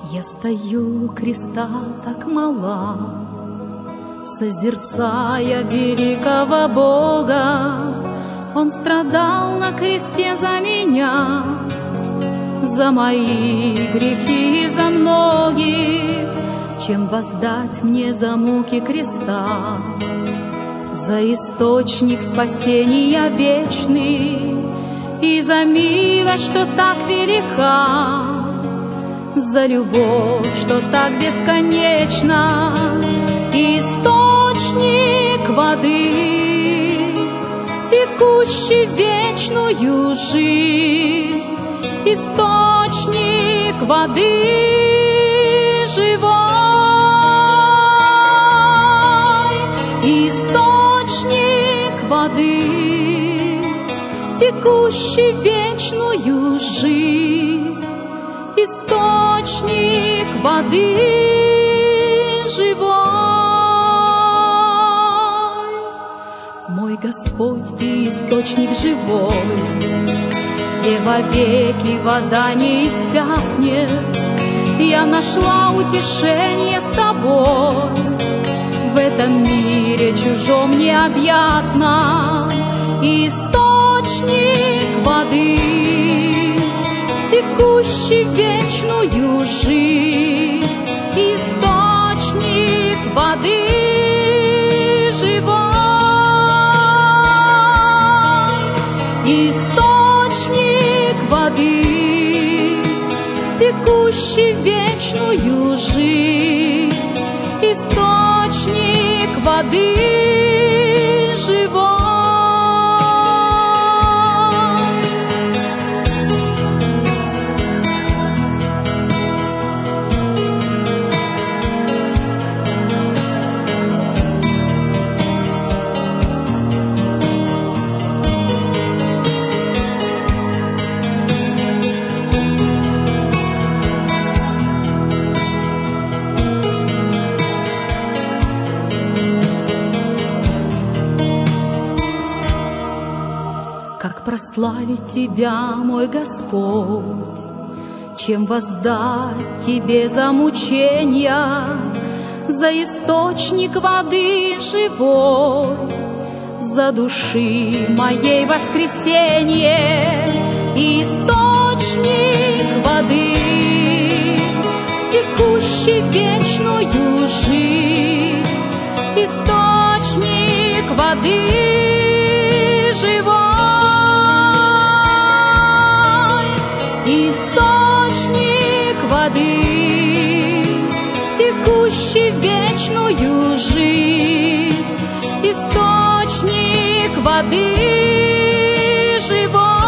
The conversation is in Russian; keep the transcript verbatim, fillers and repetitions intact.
Я стою у креста так мала, созерцая великого Бога. Он страдал на кресте за меня, за мои грехи и за многих. Чем воздать мне за муки креста, за источник спасения вечный и за милость, что так велика, за любовь, что так бесконечна, источник воды, текущий в вечную жизнь, источник воды живой, источник воды, текущий в вечную жизнь, источник воды живой. Мой Господь, Ты источник живой, где вовеки вода не иссякнет. Я нашла утешение с Тобой в этом мире чужом необъятном. Источник воды, текущий в вечную жизнь, источник воды живой, источник воды, текущий в вечную жизнь, источник воды живой. Как прославить Тебя, мой Господь, чем воздать Тебе за мучения, за источник воды живой, за души моей воскресенье, источник воды, текущий в вечную жизнь, источник воды живой, источник воды, текущий в вечную жизнь, источник воды живой.